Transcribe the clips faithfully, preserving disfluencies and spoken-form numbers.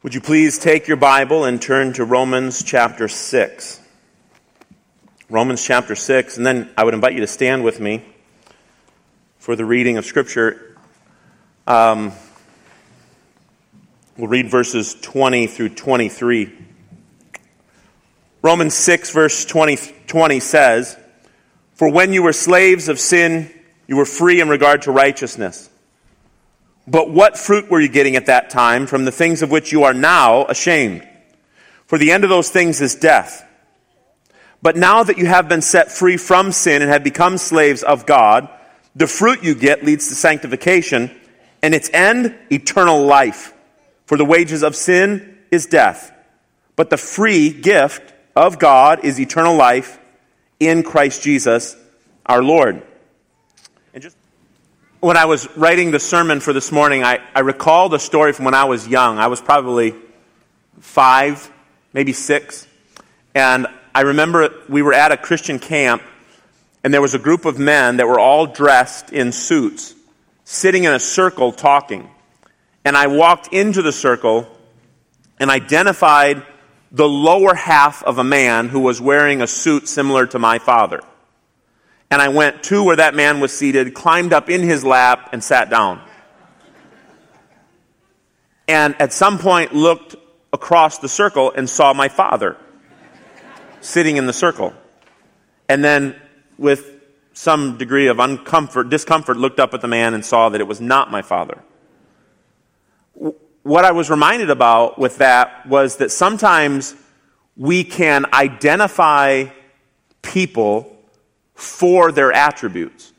Would you please take your Bible and turn to Romans chapter six. Romans chapter six, and then I would invite you to stand with me for the reading of Scripture. Um, we'll read verses twenty through twenty-three. Romans six, verse twenty, twenty says, "For when you were slaves of sin, you were free in regard to righteousness. But what fruit were you getting at that time from the things of which you are now ashamed? For the end of those things is death. But now that you have been set free from sin and have become slaves of God, the fruit you get leads to sanctification, and its end, eternal life. For the wages of sin is death. But the free gift of God is eternal life in Christ Jesus our Lord." And just when I was writing the sermon for this morning, I, I recalled a story from when I was young. I was probably five, maybe six. And I remember we were at a Christian camp, and there was a group of men that were all dressed in suits, sitting in a circle talking. And I walked into the circle and identified the lower half of a man who was wearing a suit similar to my father. And I went to where that man was seated, climbed up in his lap, and sat down. And at some point looked across the circle and saw my father sitting in the circle. And then with some degree of uncomfort, discomfort, looked up at the man and saw that it was not my father. What I was reminded about with that was that sometimes we can identify people for their attributes.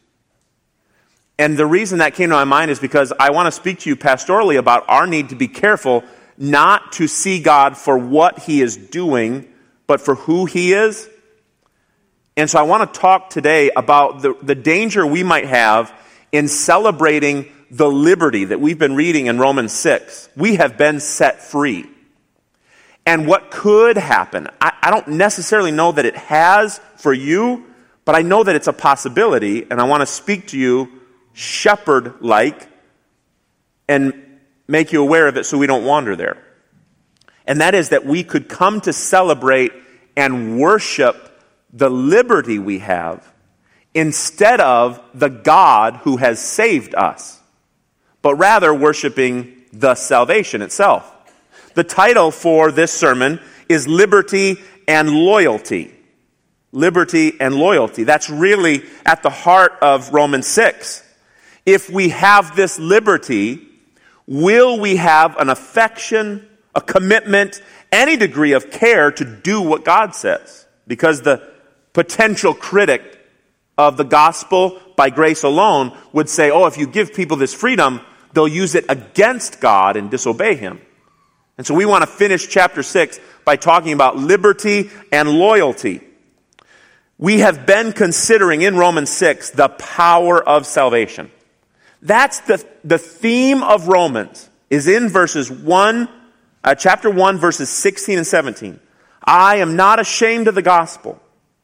And the reason that came to my mind is because I want to speak to you pastorally about our need to be careful not to see God for what He is doing, but for who He is. And so I want to talk today about the, the danger we might have in celebrating the liberty that we've been reading in Romans six. We have been set free. And what could happen, I, I don't necessarily know that it has for you, but I know that it's a possibility, and I want to speak to you shepherd-like and make you aware of it so we don't wander there. And that is that we could come to celebrate and worship the liberty we have instead of the God who has saved us, but rather worshiping the salvation itself. The title for this sermon is Liberty and Loyalty. Liberty and loyalty. That's really at the heart of Romans six. If we have this liberty, will we have an affection, a commitment, any degree of care to do what God says? Because the potential critic of the gospel by grace alone would say, oh, if you give people this freedom, they'll use it against God and disobey Him. And so we want to finish chapter six by talking about liberty and loyalty. We have been considering in Romans six the power of salvation. That's the, the theme of Romans, is in verses one, uh, chapter one, verses sixteen and seventeen. I am not ashamed of the gospel,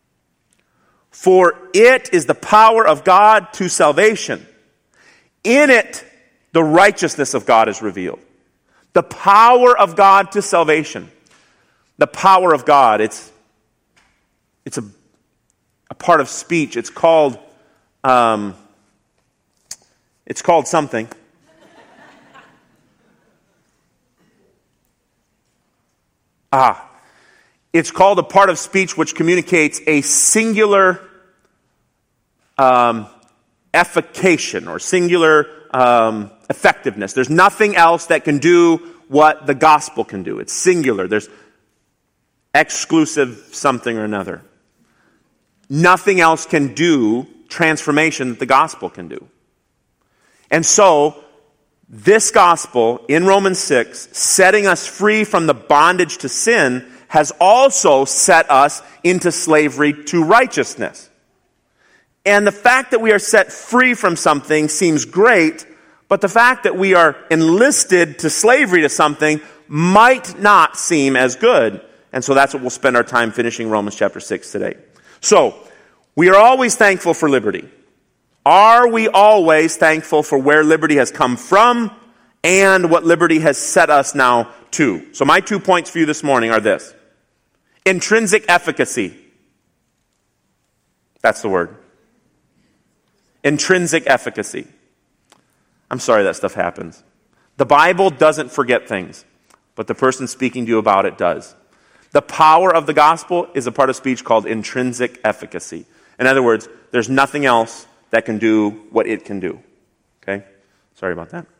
for it is the power of God to salvation. In it, the righteousness of God is revealed. The power of God to salvation. The power of God, it's, it's a A part of speech. It's called, um, it's called something. Ah, it's called a part of speech which communicates a singular um, effication or singular um, effectiveness. There's nothing else that can do what the gospel can do. It's singular. There's exclusive something or another. Nothing else can do transformation that the gospel can do. And so, this gospel in Romans six, setting us free from the bondage to sin, has also set us into slavery to righteousness. And the fact that we are set free from something seems great, but the fact that we are enlisted to slavery to something might not seem as good. And so that's what we'll spend our time finishing Romans chapter six today. So, we are always thankful for liberty. Are we always thankful for where liberty has come from and what liberty has set us now two. So my two points for you this morning are this. Intrinsic efficacy. That's the word. Intrinsic efficacy. I'm sorry that stuff happens. The Bible doesn't forget things, but the person speaking to you about it does. The power of the gospel is a part of speech called intrinsic efficacy. In other words, there's nothing else that can do what it can do. Okay? Sorry about that.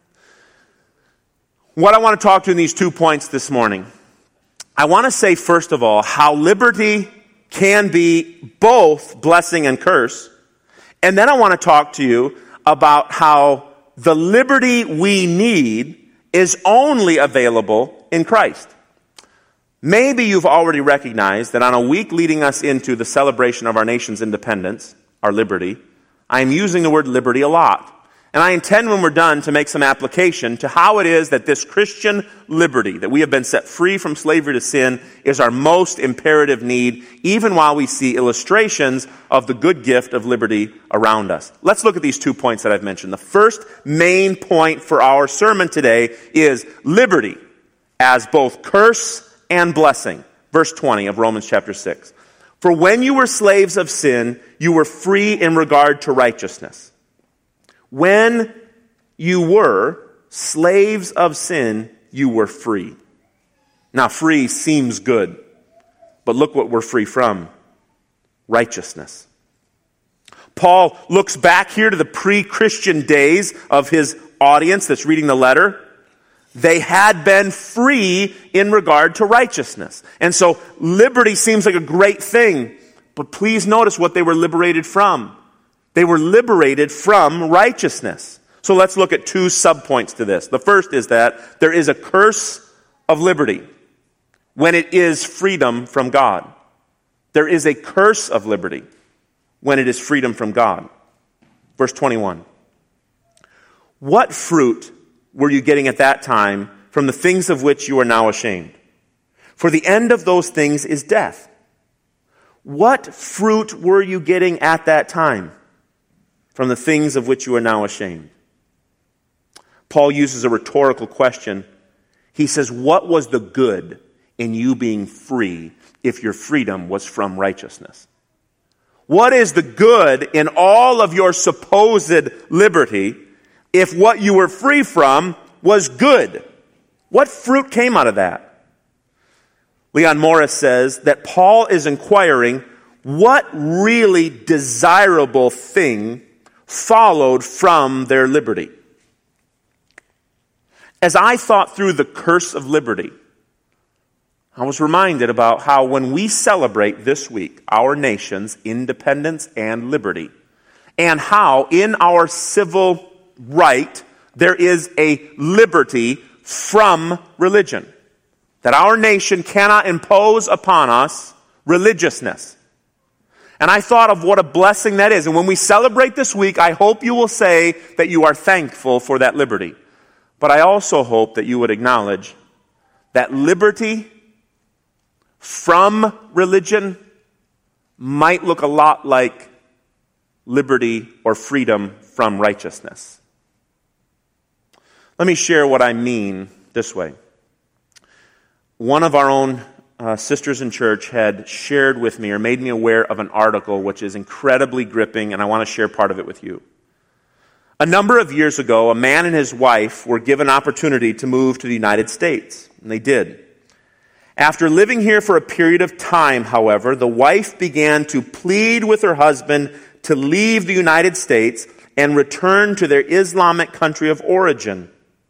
What I want to talk to in these two points this morning, I want to say, first of all, how liberty can be both blessing and curse. And then I want to talk to you about how the liberty we need is only available in Christ. Maybe you've already recognized that on a week leading us into the celebration of our nation's independence, our liberty, I am using the word liberty a lot. And I intend when we're done to make some application to how it is that this Christian liberty, that we have been set free from slavery to sin, is our most imperative need, even while we see illustrations of the good gift of liberty around us. Let's look at these two points that I've mentioned. The first main point for our sermon today is liberty as both curse and blessing. Verse twenty of Romans chapter six. For when you were slaves of sin, you were free in regard to righteousness. When you were slaves of sin, you were free. Now, free seems good, but look what we're free from. Righteousness. Paul looks back here to the pre-Christian days of his audience that's reading the letter. They had been free in regard to righteousness. And so liberty seems like a great thing, but please notice what they were liberated from. They were liberated from righteousness. So let's look at two subpoints to this. The first is that there is a curse of liberty when it is freedom from God. There is a curse of liberty when it is freedom from God. Verse twenty-one. What fruit were you getting at that time from the things of which you are now ashamed? For the end of those things is death. What fruit were you getting at that time from the things of which you are now ashamed? Paul uses a rhetorical question. He says, what was the good in you being free if your freedom was from righteousness? What is the good in all of your supposed liberty if what you were free from was good? What fruit came out of that? Leon Morris says that Paul is inquiring what really desirable thing followed from their liberty. As I thought through the curse of liberty, I was reminded about how when we celebrate this week our nation's independence and liberty, and how in our civil right there is a liberty from religion, that our nation cannot impose upon us religiousness. And I thought of what a blessing that is. And when we celebrate this week, I hope you will say that you are thankful for that liberty. But I also hope that you would acknowledge that liberty from religion might look a lot like liberty or freedom from righteousness. Let me share what I mean this way. One of our own Uh, sisters in church had shared with me or made me aware of an article which is incredibly gripping, and I want to share part of it with you. A number of years ago, a man and his wife were given opportunity to move to the United States, and they did. After living here for a period of time, however, the wife began to plead with her husband to leave the United States and return to their Islamic country of origin.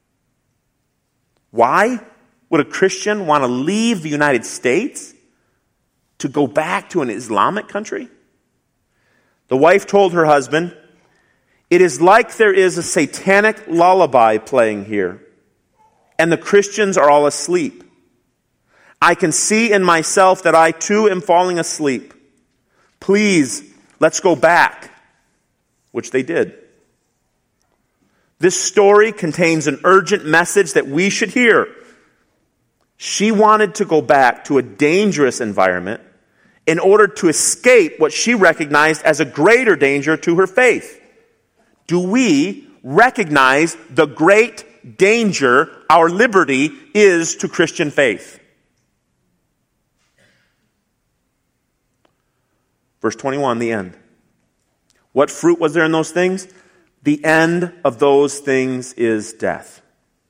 Why? Would a Christian want to leave the United States to go back to an Islamic country? The wife told her husband, "It is like there is a satanic lullaby playing here, and the Christians are all asleep. I can see in myself that I too am falling asleep. Please, let's go back," which they did. This story contains an urgent message that we should hear. She wanted to go back to a dangerous environment in order to escape what she recognized as a greater danger to her faith. Do we recognize the great danger our liberty is to Christian faith. Verse twenty-one, the end. What fruit was there in those things? The end of those things is death.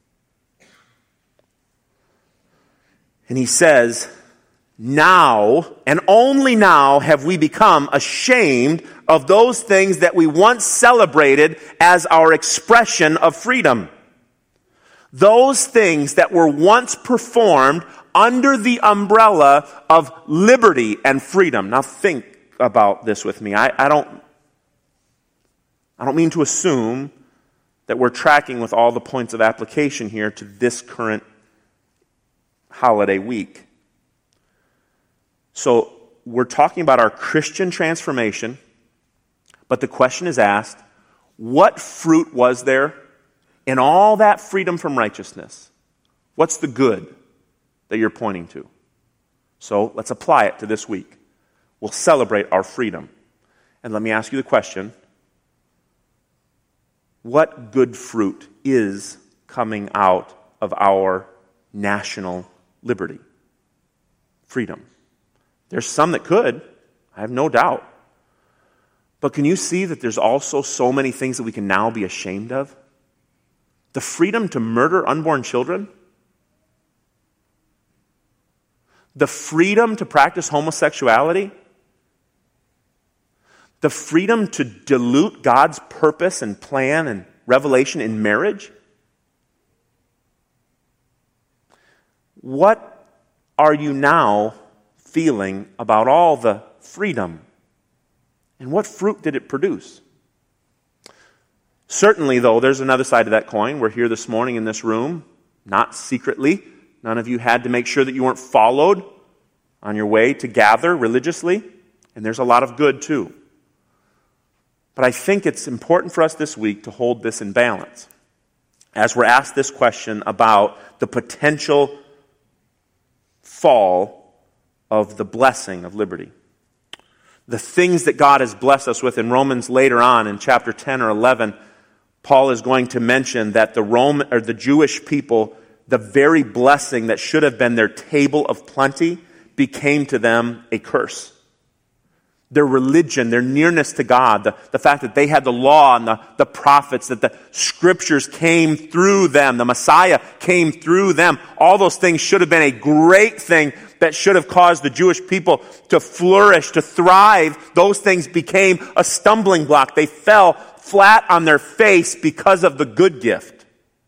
And he says, now, and only now, have we become ashamed of those things that we once celebrated as our expression of freedom. Those things that were once performed under the umbrella of liberty and freedom. Now think about this with me. I, I don't I don't mean to assume that we're tracking with all the points of application here to this current holiday week. So we're talking about our Christian transformation, but the question is asked, what fruit was there in all that freedom from righteousness? What's the good that you're pointing to? So let's apply it to this week. We'll celebrate our freedom. And let me ask you the question, what good fruit is coming out of our national liberty? Freedom. There's some that could, I have no doubt. But can you see that there's also so many things that we can now be ashamed of? The freedom to murder unborn children? The freedom to practice homosexuality? The freedom to dilute God's purpose and plan and revelation in marriage? What are you now feeling about all the freedom? And what fruit did it produce? Certainly, though, there's another side of that coin. We're here this morning in this room, not secretly. None of you had to make sure that you weren't followed on your way to gather religiously. And there's a lot of good, too. But I think it's important for us this week to hold this in balance as we're asked this question about the potential fall of the blessing of liberty. The things that God has blessed us with in Romans later on in chapter ten or eleven, Paul is going to mention that the Roman or the Jewish people, the very blessing that should have been their table of plenty, became to them a curse. Their religion, their nearness to God, the, the fact that they had the law and the, the prophets, that the scriptures came through them, the Messiah came through them, all those things should have been a great thing that should have caused the Jewish people to flourish, to thrive. Those things became a stumbling block. They fell flat on their face because of the good gift.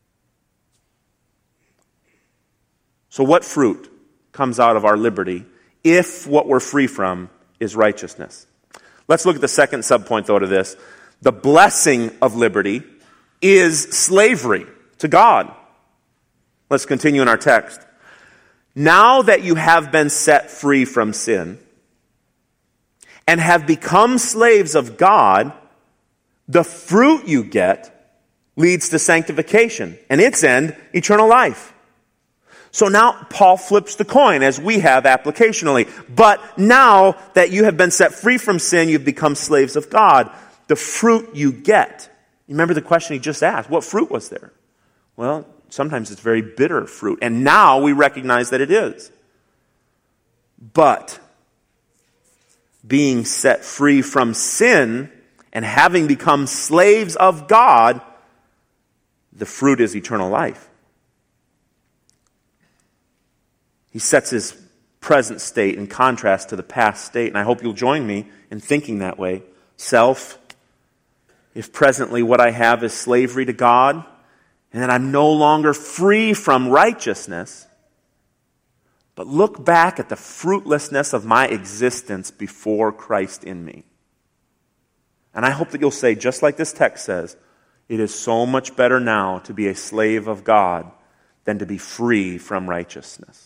So what fruit comes out of our liberty if what we're free from is righteousness? Let's look at the second subpoint, though, to this. The blessing of liberty is slavery to God. Let's continue in our text. Now that you have been set free from sin and have become slaves of God, the fruit you get leads to sanctification, and its end, eternal life. So now Paul flips the coin as we have applicationally. But now that you have been set free from sin, you've become slaves of God. The fruit you get. You remember the question he just asked. What fruit was there? Well, sometimes it's very bitter fruit. And now we recognize that it is. But being set free from sin and having become slaves of God, the fruit is eternal life. He sets his present state in contrast to the past state, and I hope you'll join me in thinking that way. Self, if presently what I have is slavery to God, and that I'm no longer free from righteousness, but look back at the fruitlessness of my existence before Christ in me. And I hope that you'll say, just like this text says, it is so much better now to be a slave of God than to be free from righteousness.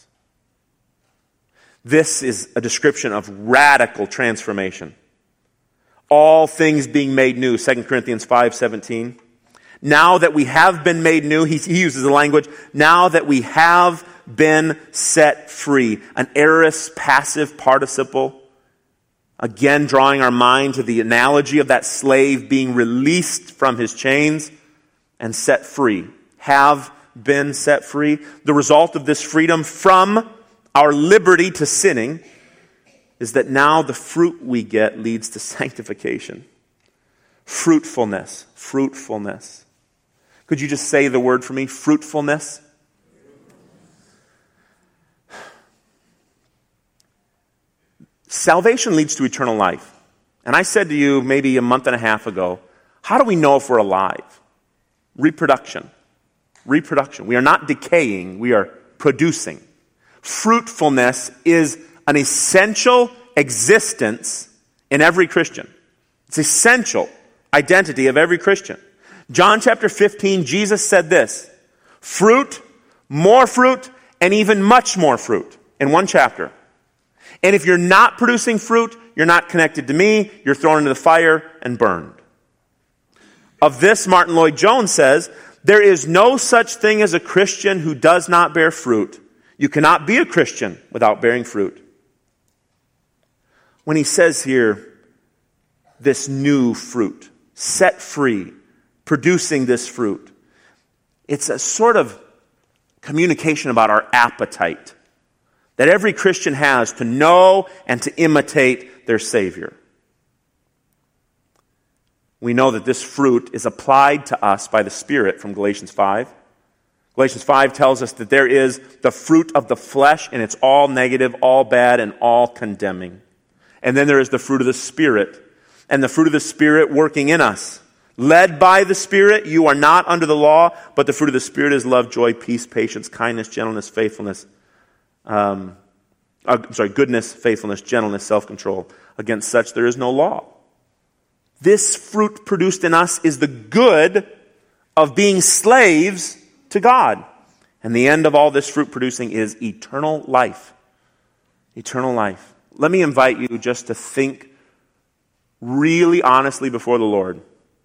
This is a description of radical transformation. All things being made new, Second Corinthians five seventeen. Now that we have been made new, he, he uses the language, now that we have been set free. An aorist passive participle. Again, drawing our mind to the analogy of that slave being released from his chains and set free. have been set free. The result of this freedom from our liberty to sinning is that now the fruit we get leads to sanctification. Fruitfulness. Fruitfulness. Could you just say the word for me? Fruitfulness. Salvation leads to eternal life. And I said to you maybe a month and a half ago, how do we know if we're alive? Reproduction. Reproduction. We are not decaying, we are producing. Fruitfulness is an essential existence in every Christian. It's essential identity of every Christian. John chapter fifteen, Jesus said this, fruit, more fruit, and even much more fruit in one chapter. And if you're not producing fruit, you're not connected to me, you're thrown into the fire and burned. Of this, Martin Lloyd-Jones says, there is no such thing as a Christian who does not bear fruit. You cannot be a Christian without bearing fruit. When he says here, this new fruit, set free, producing this fruit, it's a sort of communication about our appetite that every Christian has to know and to imitate their Savior. We know that this fruit is applied to us by the Spirit from Galatians five. Galatians five tells us that there is the fruit of the flesh, and it's all negative, all bad, and all condemning. And then there is the fruit of the Spirit, and the fruit of the Spirit working in us. Led by the Spirit, you are not under the law, but the fruit of the Spirit is love, joy, peace, patience, kindness, gentleness, faithfulness, um, uh, sorry, goodness, faithfulness, gentleness, self-control. Against such there is no law. This fruit produced in us is the good of being slaves to God. And the end of all this fruit producing is eternal life. Eternal life. Let me invite you just to think really honestly before the Lord.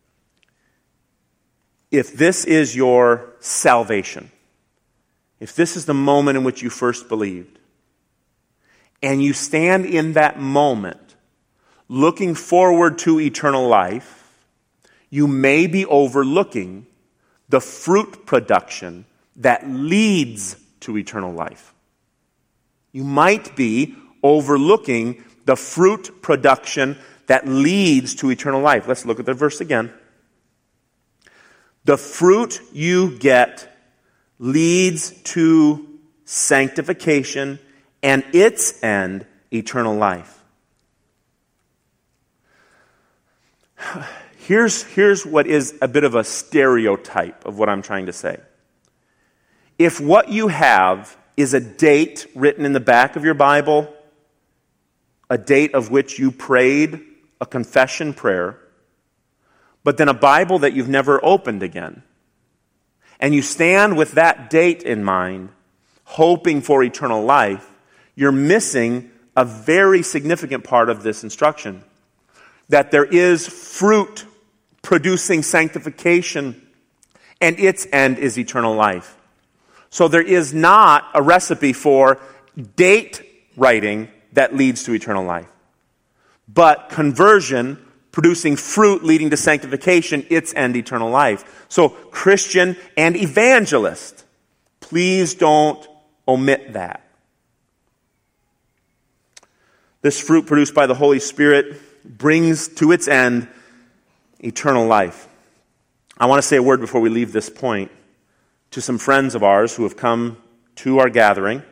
If this is your salvation, if this is the moment in which you first believed, and you stand in that moment looking forward to eternal life, you may be overlooking the fruit production that leads to eternal life. You might be overlooking the fruit production that leads to eternal life. Let's look at the verse again. The fruit you get leads to sanctification and its end, eternal life. Here's, here's what is a bit of a stereotype of what I'm trying to say. If what you have is a date written in the back of your Bible, a date of which you prayed a confession prayer, but then a Bible that you've never opened again, and you stand with that date in mind, hoping for eternal life, you're missing a very significant part of this instruction. That there is fruit producing sanctification, and its end is eternal life. So there is not a recipe for date writing that leads to eternal life. But conversion producing fruit leading to sanctification, its end eternal life. So Christian and evangelist, please don't omit that. This fruit produced by the Holy Spirit brings to its end eternal life. I want to say a word before we leave this point to some friends of ours who have come to our gathering,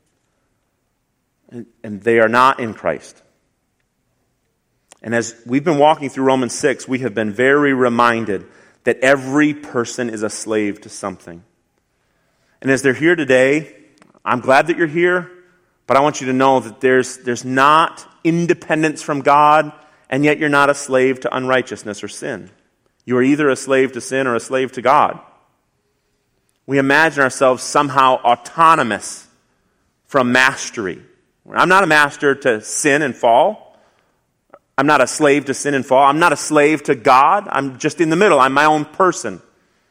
and, and they are not in Christ. And as we've been walking through Romans six, we have been very reminded that every person is a slave to something. And as they're here today, I'm glad that you're here, but I want you to know that there's, there's not independence from God, and yet you're not a slave to unrighteousness or sin. You are either a slave to sin or a slave to God. We imagine ourselves somehow autonomous from mastery. I'm not a master to sin and fall. I'm not a slave to sin and fall. I'm not a slave to God. I'm just in the middle. I'm my own person.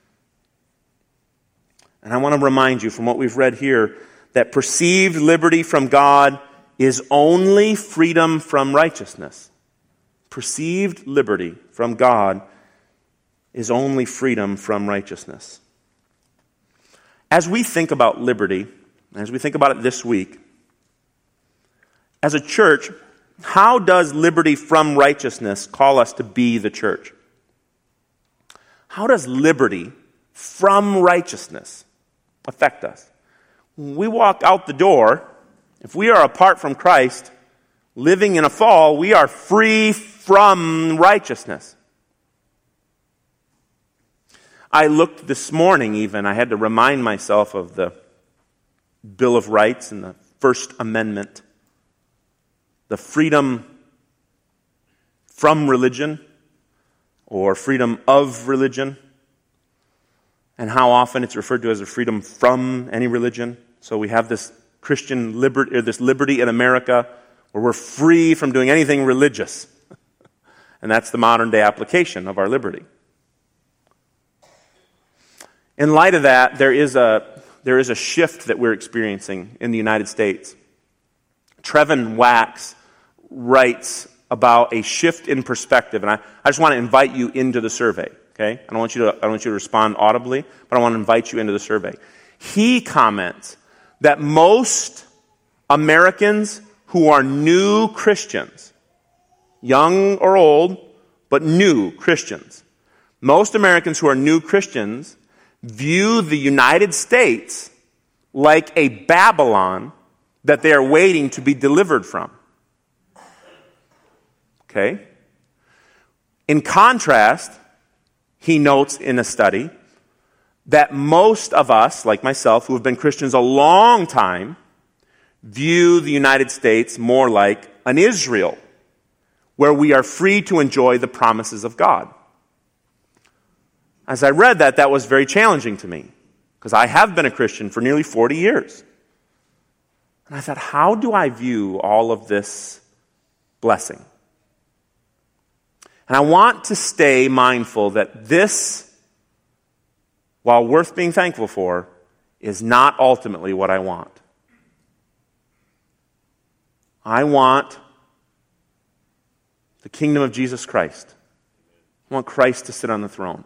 And I want to remind you from what we've read here that perceived liberty from God is only freedom from righteousness. Perceived liberty from God is only freedom from righteousness. As we think about liberty, as we think about it this week, as a church, how does liberty from righteousness call us to be the church? How does liberty from righteousness affect us? When we walk out the door, if we are apart from Christ, living in a fall, we are free from righteousness. I looked this morning even, I had to remind myself of the Bill of Rights and the First Amendment. The freedom from religion or freedom of religion, and how often it's referred to as a freedom from any religion. So we have this Christian liberty, or this liberty in America where we're free from doing anything religious. And that's the modern day application of our liberty. In light of that, there is a there is a shift that we're experiencing in the United States. Trevin Wax writes about a shift in perspective, and I, I just want to invite you into the survey. Okay, I don't want you to I don't want you to respond audibly, but I want to invite you into the survey. He comments that most Americans who are new Christians, young or old, but new Christians, most Americans who are new Christians view the United States like a Babylon that they are waiting to be delivered from. Okay? In contrast, he notes in a study that most of us, like myself, who have been Christians a long time, view the United States more like an Israel, where we are free to enjoy the promises of God. As I read that, that was very challenging to me, because I have been a Christian for nearly forty years. And I thought, how do I view all of this blessing? And I want to stay mindful that this, while worth being thankful for, is not ultimately what I want. I want the kingdom of Jesus Christ. I want Christ to sit on the throne.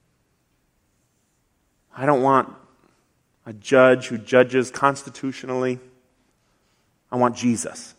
I don't want a judge who judges constitutionally. I want Jesus.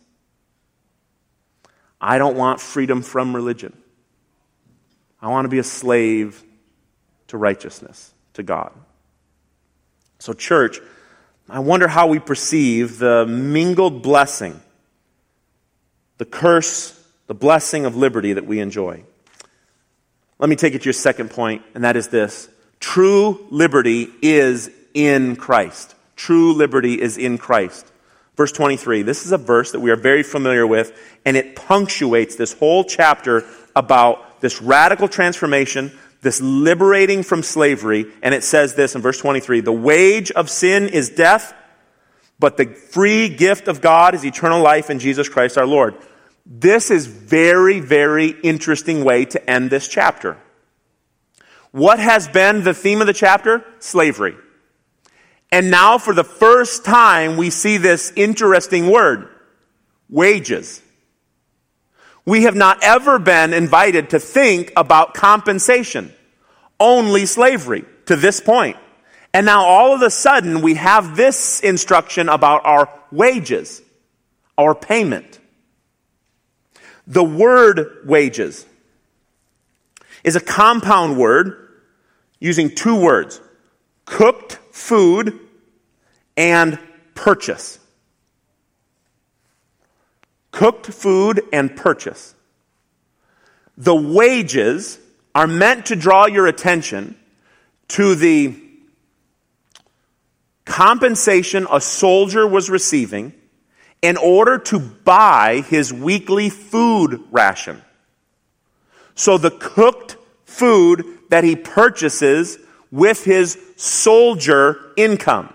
I don't want freedom from religion. I want to be a slave to righteousness, to God. So, church, I wonder how we perceive the mingled blessing, the curse, the blessing of liberty that we enjoy. Let me take it to your second point, and that is this. True liberty is in Christ. True liberty is in Christ. Verse twenty-three, this is a verse that we are very familiar with, and it punctuates this whole chapter about this radical transformation, this liberating from slavery, and it says this in verse twenty-three, the wage of sin is death, but the free gift of God is eternal life in Jesus Christ our Lord. This is very, very interesting way to end this chapter. What has been the theme of the chapter? Slavery. And now for the first time we see this interesting word, wages. We have not ever been invited to think about compensation, only slavery to this point. And now all of a sudden we have this instruction about our wages, our payment. The word wages is a compound word using two words, cooked food and purchase. Cooked food and purchase. The wages are meant to draw your attention to the compensation a soldier was receiving in order to buy his weekly food ration. So the cooked food that he purchases with his soldier income.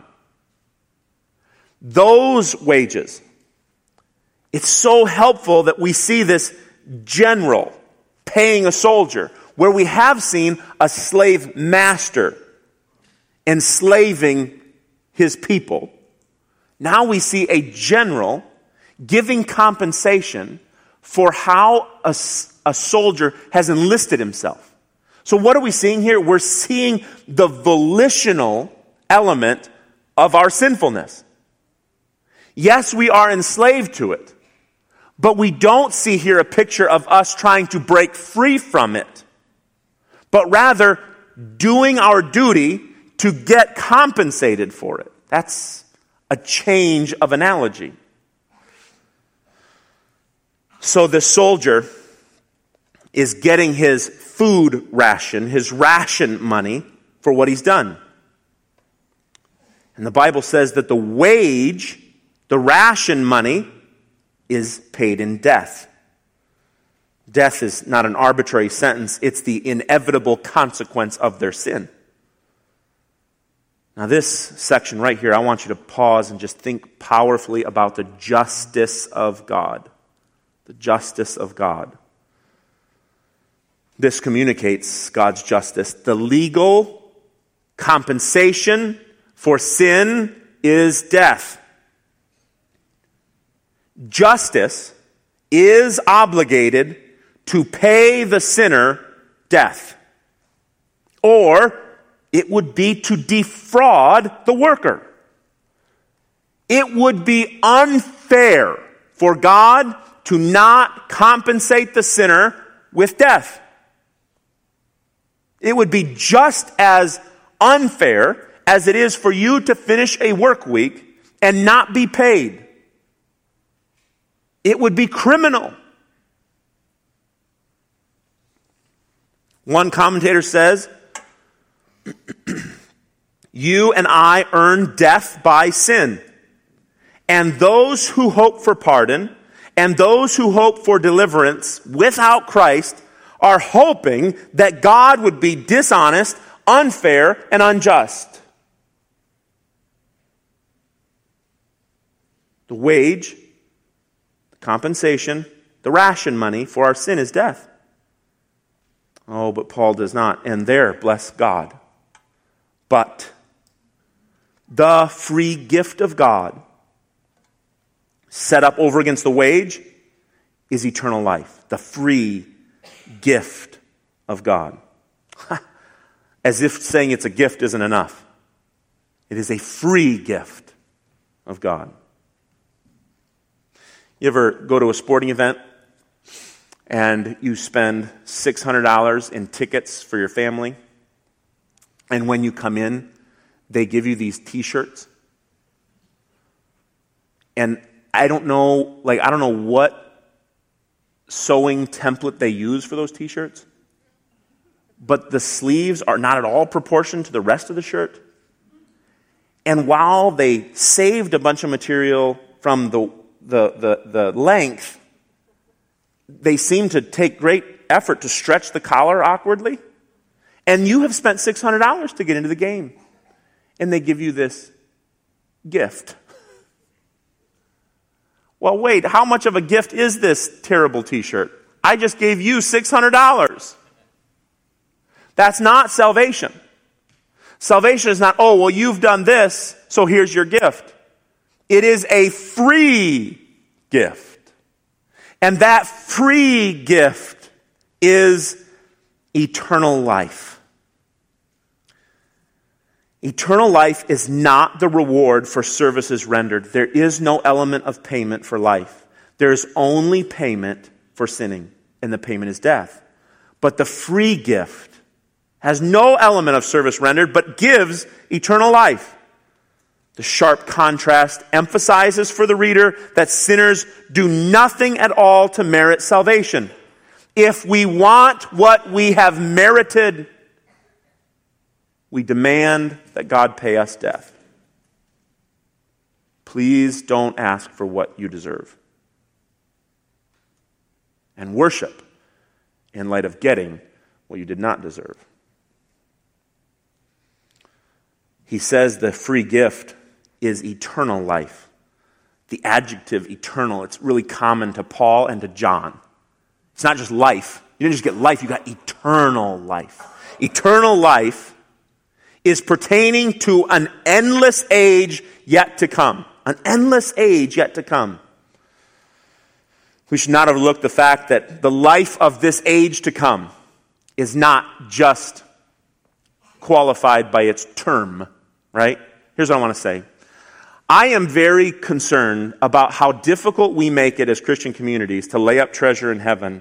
Those wages. It's so helpful that we see this general paying a soldier, where we have seen a slave master enslaving his people. Now we see a general giving compensation for how a, a soldier has enlisted himself. So what are we seeing here? We're seeing the volitional element of our sinfulness. Yes, we are enslaved to it, but we don't see here a picture of us trying to break free from it, but rather doing our duty to get compensated for it. That's a change of analogy. So the soldier is getting his food ration, his ration money for what he's done. And the Bible says that the wage, the ration money, is paid in death. Death is not an arbitrary sentence. It's the inevitable consequence of their sin. Now this section right here, I want you to pause and just think powerfully about the justice of God. The justice of God. This communicates God's justice. The legal compensation for sin is death. Justice is obligated to pay the sinner death. Or it would be to defraud the worker. It would be unfair for God to not compensate the sinner with death. It would be just as unfair as it is for you to finish a work week and not be paid. It would be criminal. One commentator says, you and I earn death by sin. And those who hope for pardon and those who hope for deliverance without Christ are hoping that God would be dishonest, unfair, and unjust. The wage, the compensation, the ration money for our sin is death. Oh, but Paul does not end there, bless God. But the free gift of God, set up over against the wage, is eternal life. The free gift of God. As if saying it's a gift isn't enough. It is a free gift of God. You ever go to a sporting event and you spend six hundred dollars in tickets for your family, and when you come in, they give you these t-shirts? And I don't know, like, I don't know what sewing template they use for those t-shirts, but the sleeves are not at all proportioned to the rest of the shirt. And while they saved a bunch of material from the the the, the length, they seem to take great effort to stretch the collar awkwardly. And you have spent six hundred dollars to get into the game. And they give you this gift. Well, wait, how much of a gift is this terrible t-shirt? I just gave you six hundred dollars. That's not salvation. Salvation is not, oh, well, you've done this, so here's your gift. It is a free gift. And that free gift is eternal life. Eternal life is not the reward for services rendered. There is no element of payment for life. There is only payment for sinning, and the payment is death. But the free gift has no element of service rendered, but gives eternal life. The sharp contrast emphasizes for the reader that sinners do nothing at all to merit salvation. If we want what we have merited, we demand that God pay us death. Please don't ask for what you deserve. And worship in light of getting what you did not deserve. He says the free gift is eternal life. The adjective eternal, it's really common to Paul and to John. It's not just life. You didn't just get life, you got eternal life. Eternal life is pertaining to an endless age yet to come. An endless age yet to come. We should not overlook the fact that the life of this age to come is not just qualified by its term, right? here's what I want to say. I am very concerned about how difficult we make it as Christian communities to lay up treasure in heaven.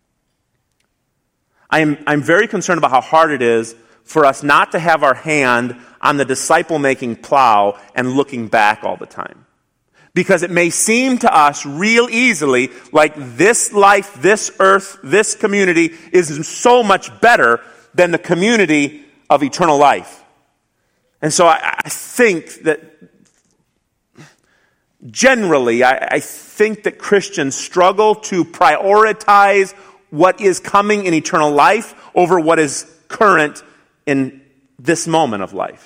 I am, I'm very concerned about how hard it is for us not to have our hand on the disciple-making plow and looking back all the time. Because it may seem to us real easily like this life, this earth, this community is so much better than the community of eternal life. And so I, I think that generally, I, I think that Christians struggle to prioritize what is coming in eternal life over what is current in this moment of life.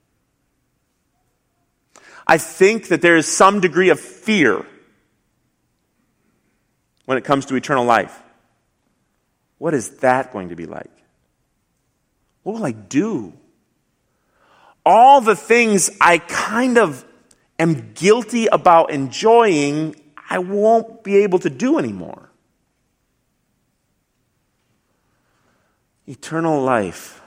I think that there is some degree of fear when it comes to eternal life. What is that going to be like? What will I do? All the things I kind of am guilty about enjoying, I won't be able to do anymore. Eternal life.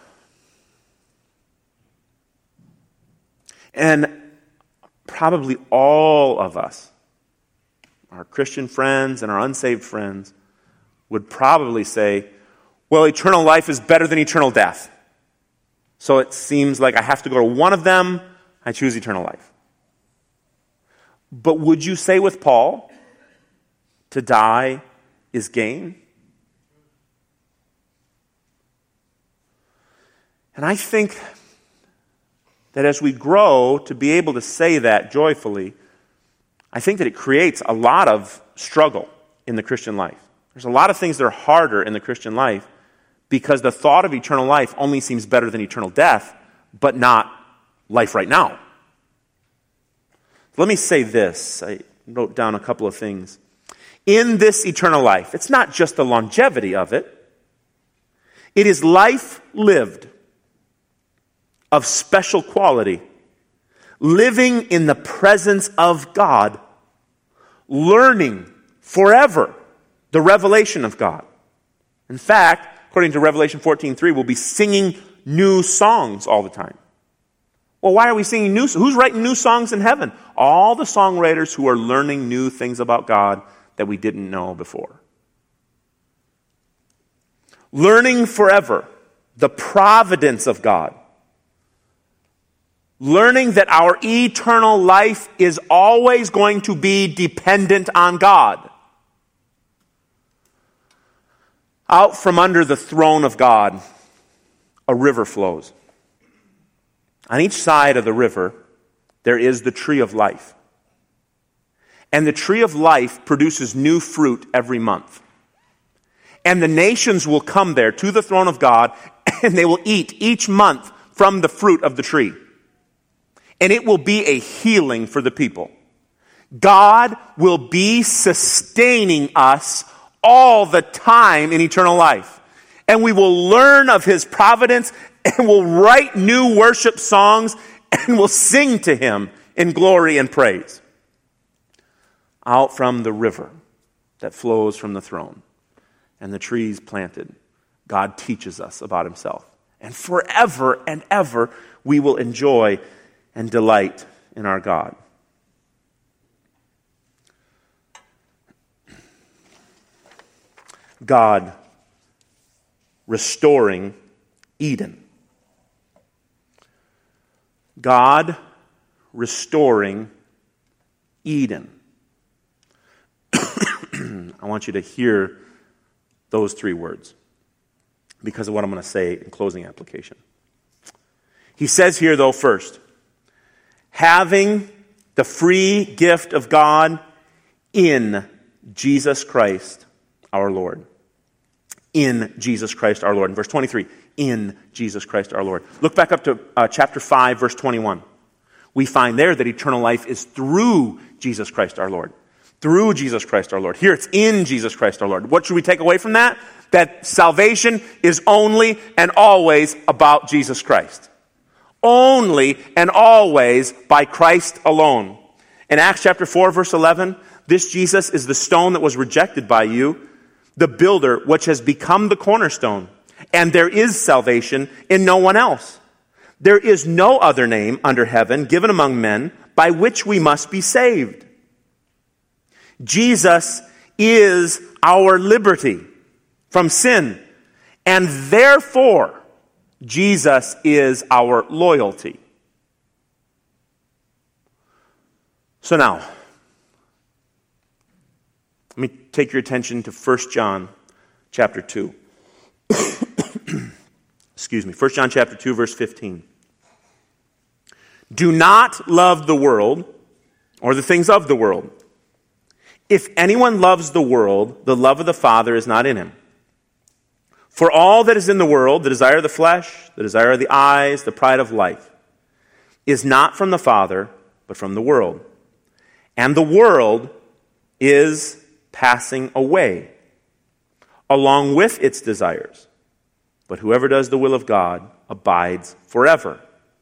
And probably all of us, our Christian friends and our unsaved friends, would probably say, well, eternal life is better than eternal death. So it seems like I have to go to one of them. I choose eternal life. But would you say with Paul, to die is gain? And I think that as we grow to be able to say that joyfully, I think that it creates a lot of struggle in the Christian life. There's a lot of things that are harder in the Christian life because the thought of eternal life only seems better than eternal death, but not life right now. Let me say this. I wrote down a couple of things. In this eternal life, it's not just the longevity of it. It is life lived of special quality, living in the presence of God, learning forever the revelation of God. In fact, according to Revelation fourteen three, we'll be singing new songs all the time. Well, why are we singing new songs? Who's writing new songs in heaven? All the songwriters who are learning new things about God that we didn't know before. Learning forever the providence of God. Learning that our eternal life is always going to be dependent on God. Out from under the throne of God, a river flows. On each side of the river, there is the tree of life. And the tree of life produces new fruit every month. And the nations will come there to the throne of God, and they will eat each month from the fruit of the tree. And it will be a healing for the people. God will be sustaining us all the time in eternal life. And we will learn of His providence, and we'll write new worship songs, and we'll sing to Him in glory and praise. Out from the river that flows from the throne and the trees planted, God teaches us about Himself. And forever and ever we will enjoy and delight in our God. God restoring Eden. God restoring Eden. I want you to hear those three words because of what I'm going to say in closing application. He says here, though, first, having the free gift of God in Jesus Christ our Lord. In Jesus Christ our Lord. In verse twenty-three, in Jesus Christ our Lord. Look back up to uh, chapter five, verse twenty-one. We find there that eternal life is through Jesus Christ our Lord. Through Jesus Christ our Lord. Here it's in Jesus Christ our Lord. What should we take away from that? That salvation is only and always about Jesus Christ. Only and always by Christ alone. In Acts chapter four, verse eleven, this Jesus is the stone that was rejected by you, the builder which has become the cornerstone. And there is salvation in no one else. There is no other name under heaven given among men by which we must be saved. Jesus is our liberty from sin, and therefore Jesus is our loyalty. So now, let me take your attention to First John chapter two. Excuse me, First John chapter two, verse fifteen. Do not love the world or the things of the world. If anyone loves the world, the love of the Father is not in him. For all that is in the world, the desire of the flesh, the desire of the eyes, the pride of life, is not from the Father, but from the world. And the world is passing away, along with its desires. But whoever does the will of God abides forever.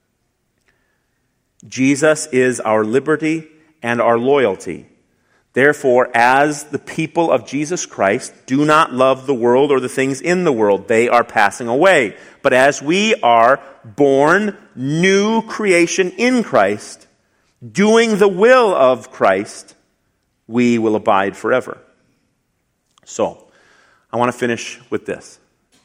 Jesus is our liberty and our loyalty. Therefore, as the people of Jesus Christ, do not love the world or the things in the world. They are passing away. But as we are born new creation in Christ, doing the will of Christ, we will abide forever. So, I want to finish with this.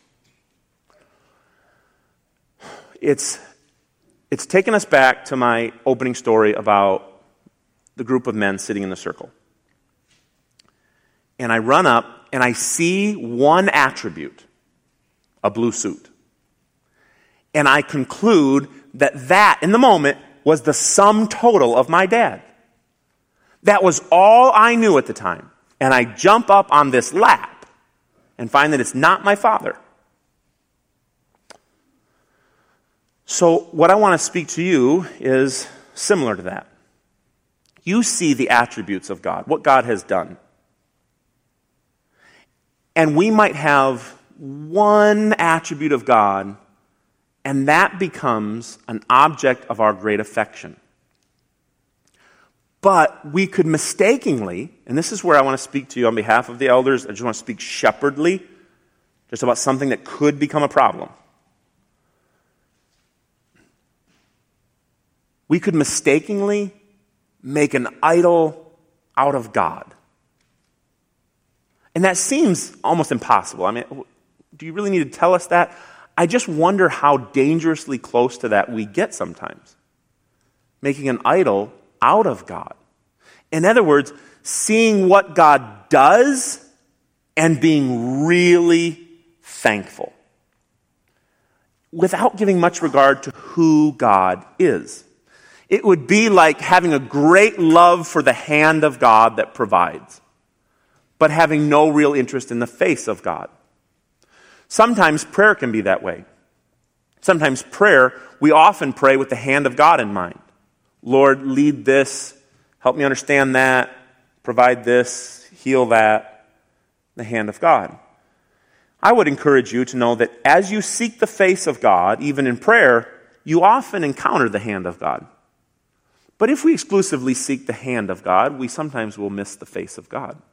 It's, it's taken us back to my opening story about the group of men sitting in the circle. And I run up and I see one attribute, a blue suit. And I conclude that that, in the moment, was the sum total of my dad. That was all I knew at the time. And I jump up on this lap and find that it's not my father. So what I want to speak to you is similar to that. You see the attributes of God, what God has done. And we might have one attribute of God, and that becomes an object of our great affection. But we could mistakenly, and this is where I want to speak to you on behalf of the elders, I just want to speak shepherdly, just about something that could become a problem. We could mistakenly make an idol out of God. And that seems almost impossible. I mean, do you really need to tell us that? I just wonder how dangerously close to that we get sometimes. Making an idol out of God. In other words, seeing what God does and being really thankful. Without giving much regard to who God is. It would be like having a great love for the hand of God that provides, but having no real interest in the face of God. Sometimes prayer can be that way. Sometimes prayer, we often pray with the hand of God in mind. Lord, lead this, help me understand that, provide this, heal that, the hand of God. I would encourage you to know that as you seek the face of God, even in prayer, you often encounter the hand of God. But if we exclusively seek the hand of God, we sometimes will miss the face of God.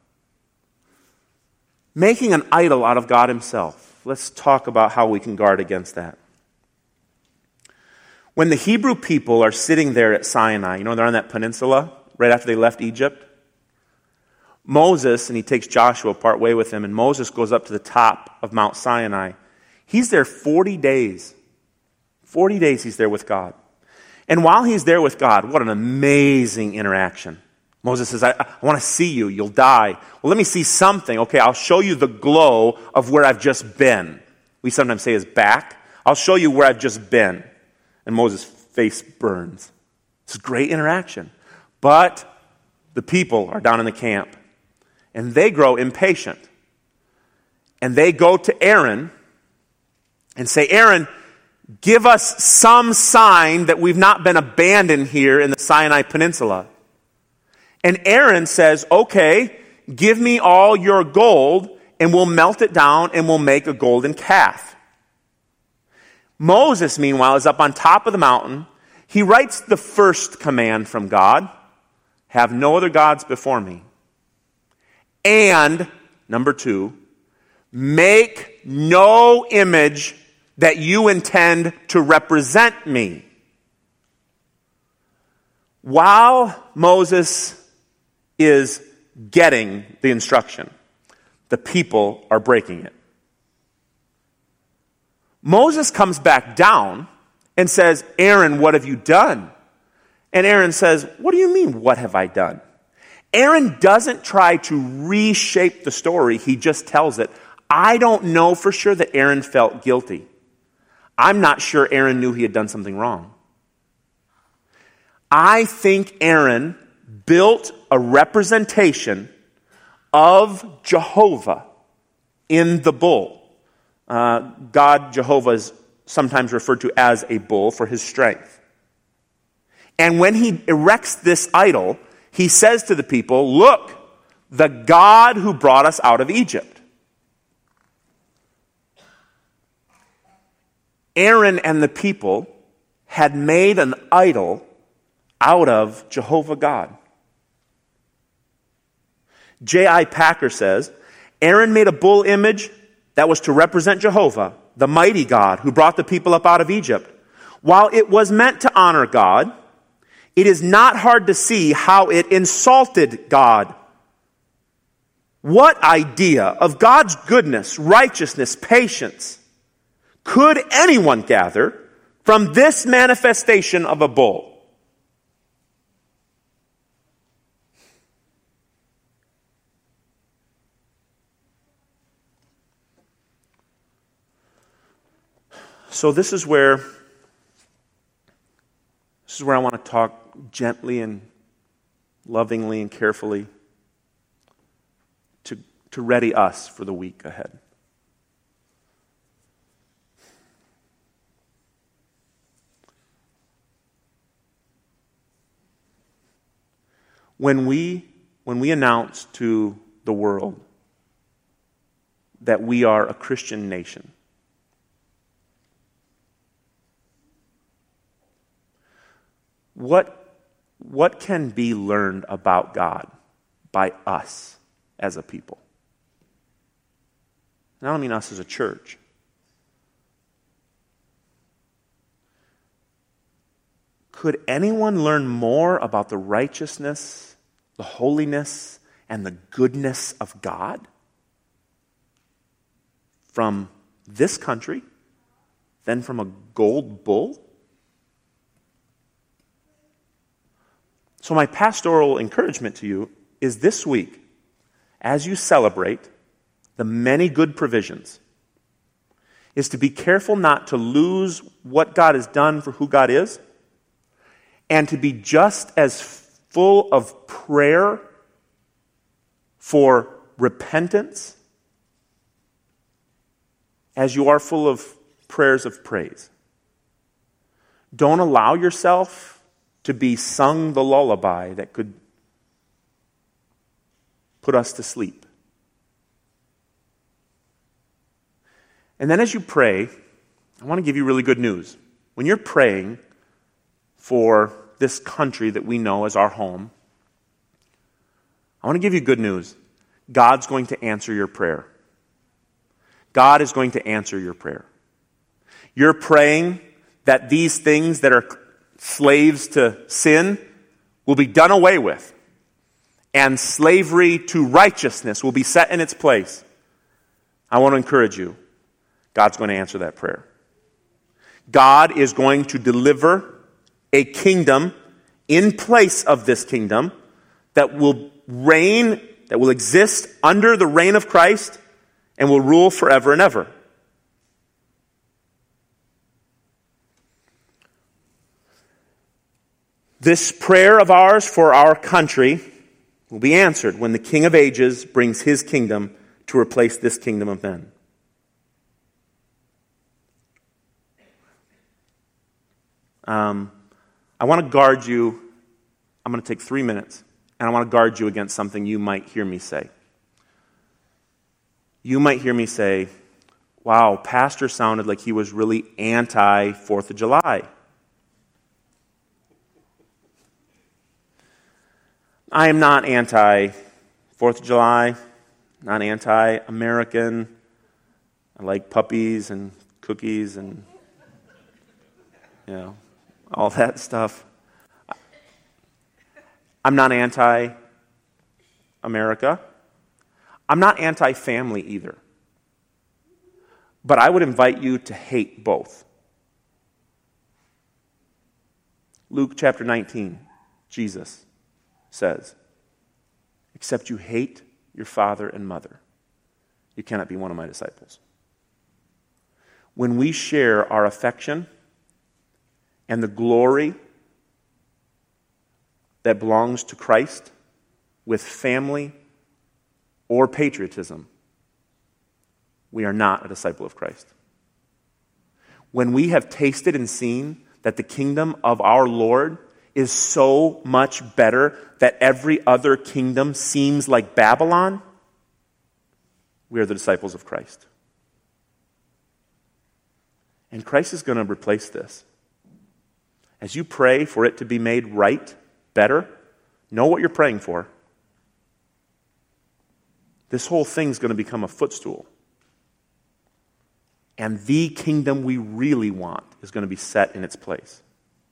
Making an idol out of God himself. Let's talk about how we can guard against that. When the Hebrew people are sitting there at Sinai, you know, they're on that peninsula right after they left Egypt. Moses, and he takes Joshua part way with him, and Moses goes up to the top of Mount Sinai. He's there forty days. forty days he's there with God. And while he's there with God, what an amazing interaction. Moses says, I, I want to see you. You'll die. Well, let me see something. Okay, I'll show you the glow of where I've just been. We sometimes say his back. I'll show you where I've just been. And Moses' face burns. It's a great interaction. But the people are down in the camp. And they grow impatient. And they go to Aaron and say, Aaron, give us some sign that we've not been abandoned here in the Sinai Peninsula. And Aaron says, okay, give me all your gold and we'll melt it down and we'll make a golden calf. Moses, meanwhile, is up on top of the mountain. He writes the first command from God, have no other gods before me. And, number two, make no image that you intend to represent me. While Moses is getting the instruction, the people are breaking it. Moses comes back down and says, Aaron, what have you done? And Aaron says, what do you mean, what have I done? Aaron doesn't try to reshape the story. He just tells it. I don't know for sure that Aaron felt guilty. I'm not sure Aaron knew he had done something wrong. I think Aaron built a representation of Jehovah in the bull. Uh, God, Jehovah, is sometimes referred to as a bull for his strength. And when he erects this idol, he says to the people, look, the God who brought us out of Egypt. Aaron and the people had made an idol out of Jehovah God. J I Packer says, Aaron made a bull image that was to represent Jehovah, the mighty God who brought the people up out of Egypt. While it was meant to honor God, it is not hard to see how it insulted God. What idea of God's goodness, righteousness, patience could anyone gather from this manifestation of a bull? So this is where this is where I want to talk gently and lovingly and carefully to, to ready us for the week ahead. When we when we announce to the world that we are a Christian nation, What, what can be learned about God by us as a people? And I don't mean us as a church. Could anyone learn more about the righteousness, the holiness, and the goodness of God from this country than from a gold bull? So my pastoral encouragement to you is this week, as you celebrate the many good provisions, is to be careful not to lose what God has done for who God is, and to be just as full of prayer for repentance as you are full of prayers of praise. Don't allow yourself to be sung the lullaby that could put us to sleep. And then as you pray, I want to give you really good news. When you're praying for this country that we know as our home, I want to give you good news. God's going to answer your prayer. God is going to answer your prayer. You're praying that these things that are slaves to sin will be done away with, and slavery to righteousness will be set in its place. I want to encourage you. God's going to answer that prayer. God is going to deliver a kingdom in place of this kingdom that will reign, that will exist under the reign of Christ and will rule forever and ever. This prayer of ours for our country will be answered when the King of Ages brings his kingdom to replace this kingdom of men. Um, I want to guard you. I'm going to take three minutes, and I want to guard you against something you might hear me say. You might hear me say, wow, Pastor sounded like he was really anti-Fourth of July. I am not anti-Fourth of July, not anti-American. I like puppies and cookies and, you know, all that stuff. I'm not anti-America. I'm not anti-family either. But I would invite you to hate both. Luke chapter nineteen, Jesus says, except you hate your father and mother, you cannot be one of my disciples. When we share our affection and the glory that belongs to Christ with family or patriotism, we are not a disciple of Christ. When we have tasted and seen that the kingdom of our Lord is so much better that every other kingdom seems like Babylon, we are the disciples of Christ. And Christ is going to replace this. As you pray for it to be made right, better, know what you're praying for. This whole thing's going to become a footstool. And the kingdom we really want is going to be set in its place.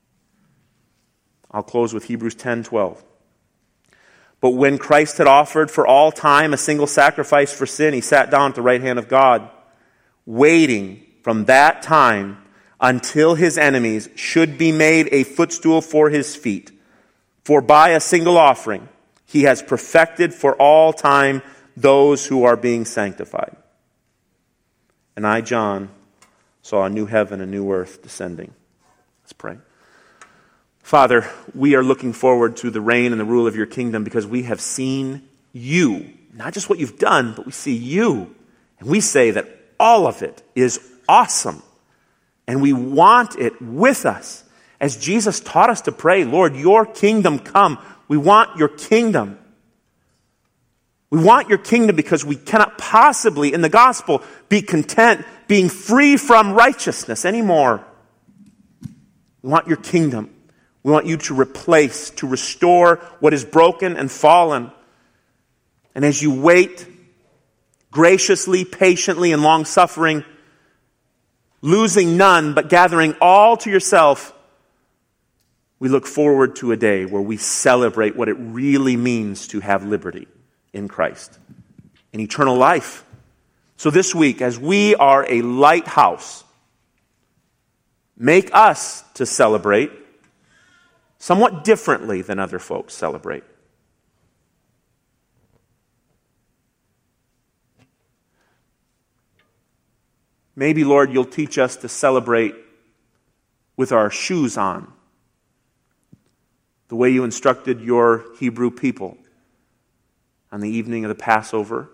I'll close with Hebrews ten twelve. But when Christ had offered for all time a single sacrifice for sin, he sat down at the right hand of God, waiting from that time until his enemies should be made a footstool for his feet. For by a single offering he has perfected for all time those who are being sanctified. And I, John, saw a new heaven and new earth descending. Let's pray. Father, we are looking forward to the reign and the rule of your kingdom because we have seen you. Not just what you've done, but we see you. And we say that all of it is awesome. And we want it with us. As Jesus taught us to pray, Lord, your kingdom come. We want your kingdom. We want your kingdom because we cannot possibly, in the gospel, be content being free from righteousness anymore. We want your kingdom. We want you to replace, to restore what is broken and fallen. And as you wait, graciously, patiently, and long-suffering, losing none, but gathering all to yourself, we look forward to a day where we celebrate what it really means to have liberty in Christ, in eternal life. So this week, as we are a lighthouse, make us to celebrate somewhat differently than other folks celebrate. Maybe, Lord, you'll teach us to celebrate with our shoes on, the way you instructed your Hebrew people on the evening of the Passover.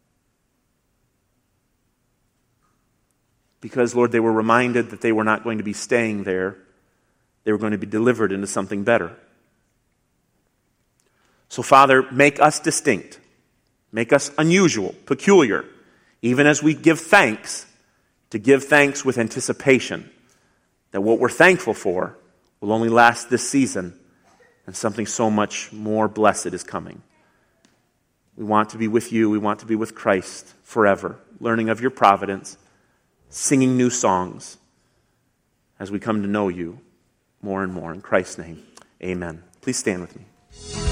Because, Lord, they were reminded that they were not going to be staying there. They were going to be delivered into something better. So, Father, make us distinct. Make us unusual, peculiar, even as we give thanks, to give thanks with anticipation that what we're thankful for will only last this season and something so much more blessed is coming. We want to be with you. We want to be with Christ forever, learning of your providence, singing new songs as we come to know you more and more. In Christ's name, amen. Please stand with me.